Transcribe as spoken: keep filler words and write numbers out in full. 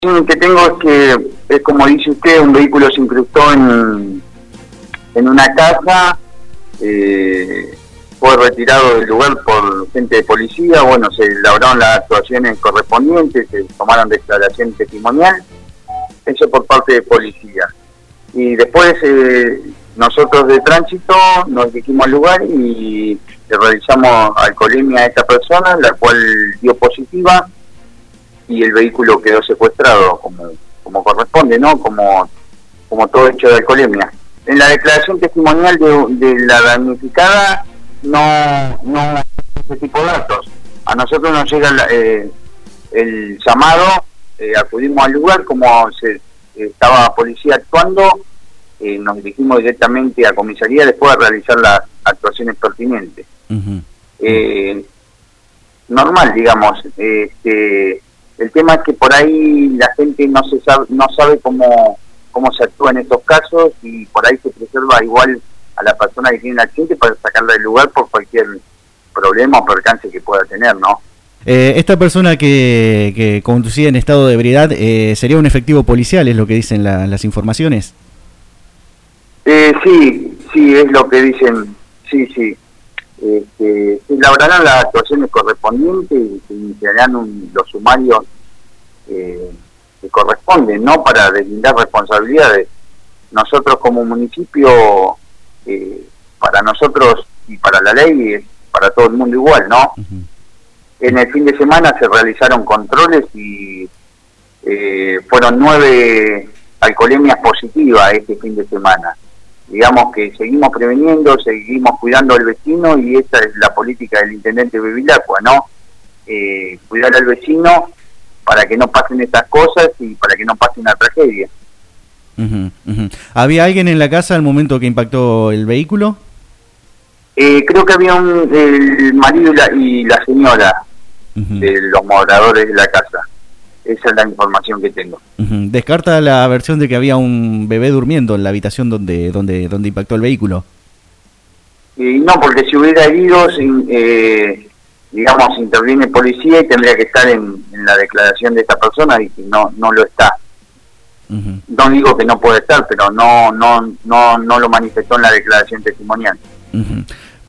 Que tengo es que, es como dice usted, un vehículo se incrustó en, en una casa, eh, fue retirado del lugar por gente de policía, bueno, se elaboraron las actuaciones correspondientes, se tomaron declaración testimonial, eso por parte de policía. Y después eh, nosotros de tránsito nos dirigimos al lugar y le realizamos alcoholemia a esta persona, la cual dio positiva, y el vehículo quedó secuestrado como como corresponde, ¿no? Como como todo hecho de alcoholemia. En la declaración testimonial de, de la damnificada no no ese tipo de datos. A nosotros nos llega la, eh, el llamado, eh, acudimos al lugar, como se estaba policía actuando, eh, nos dirigimos directamente a comisaría después de realizar las actuaciones pertinentes. Uh-huh. eh, normal, digamos, este el tema es que por ahí la gente no se sabe, no sabe cómo cómo se actúa en estos casos, y por ahí se preserva igual a la persona que tiene el accidente para sacarla del lugar por cualquier problema o percance que pueda tener, ¿no? Eh, esta persona que, que conducía en estado de ebriedad, eh, ¿sería un efectivo policial, es lo que dicen la, las informaciones? Eh, sí, sí, es lo que dicen, sí, sí. Este, se elaborarán las actuaciones correspondientes y se iniciarán un, los sumarios eh, que corresponden, ¿no? Para deslindar responsabilidades. Nosotros como municipio, eh, para nosotros y para la ley, es para todo el mundo igual, ¿no? Uh-huh. En el fin de semana se realizaron controles y eh, fueron nueve alcoholemias positivas este fin de semana. Digamos que seguimos preveniendo, seguimos cuidando al vecino, y esa es la política del intendente Bevilacqua, ¿no? Eh, cuidar al vecino para que no pasen estas cosas y para que no pase una tragedia. Uh-huh, uh-huh. ¿Había alguien en la casa al momento que impactó el vehículo? Eh, creo que había un, el marido y la, y la señora uh-huh. de los moradores de la casa. Esa es la información que tengo. Uh-huh. ¿Descarta la versión de que había un bebé durmiendo en la habitación donde donde donde impactó el vehículo? Eh, no, porque si hubiera heridos, eh, digamos, interviene policía y tendría que estar en, en la declaración de esta persona, y que no no lo está. Uh-huh. No digo que no puede estar, pero no no no no lo manifestó en la declaración testimonial. Uh-huh.